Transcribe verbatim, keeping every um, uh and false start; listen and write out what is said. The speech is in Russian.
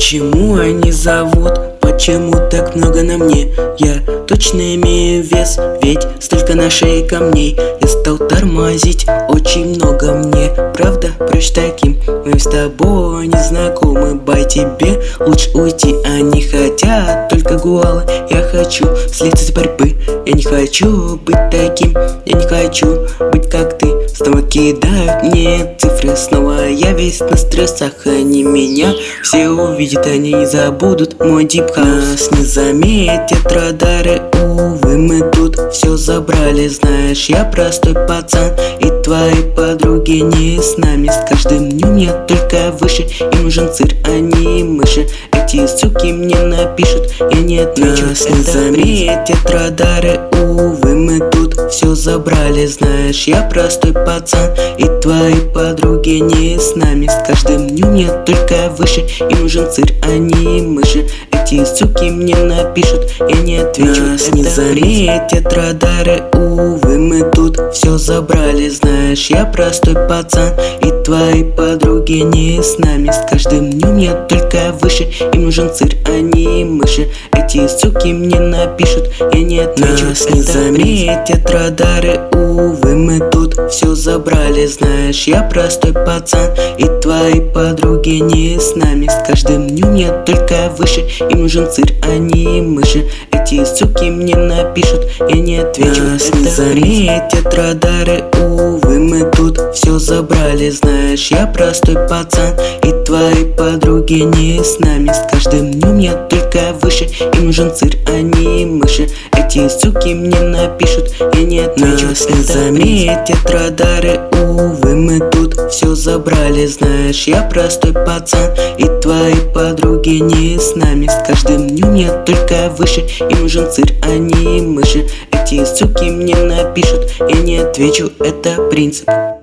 Почему они зовут? Почему так много на мне? Я точно имею вес, ведь столько на шее камней. Я стал тормозить, очень много мне. Правда, прочь таким, мы с тобой не знакомы. Бай, тебе лучше уйти. Они хотят только гуала. Я хочу слиться с борьбы. Я не хочу быть таким, я не хочу быть как ты. Снова кидают мне цифры, снова я весь на стрессах. Они меня все увидят, они не забудут мой дип-хаус. Не заметят радары, увы, мы тут все забрали. Знаешь, я простой пацан, и твои подруги не с нами. С каждым днем я только выше, им нужен сыр, а не мыши. Эти суки мне напишут, я не отвечу. Нас не заметят радары, увы, мы тут все забрали. Знаешь, я простой пацан, и твои подруги не с нами. С каждым днем я только выше, им нужен сыр, а не мыши. Эти суки мне напишут, я не отвечу. Нас не заметят радары, увы, мы тут все забрали. Знаешь, я простой пацан, и твои подруги не с нами. С каждым днем я только выше, им нужен сыр, а не мыши. Эти суки мне напишут, я не отвечу. Нас не заметят радары, увы, мы тут все забрали. Знаешь, я простой пацан, и твои подруги не с нами. С каждым днем я только выше, им нужен сыр, а не мыши. Эти суки мне напишут, я не отвечу. Нас не заметят радары, увы, мы тут все забрали. Знаешь, я простой пацан, и твои подруги не с нами. С каждым днем я только выше, им нужен сыр, а не мыши. Эти суки мне напишут, я не отвечу. Нас не заметят радары, увы, мы тут все забрали. Знаешь, я простой пацан, и твои подруги не с нами. С каждым днем я только выше, им нужен сыр, а не мыши. Эти суки мне напишут, я не отвечу, это принцип.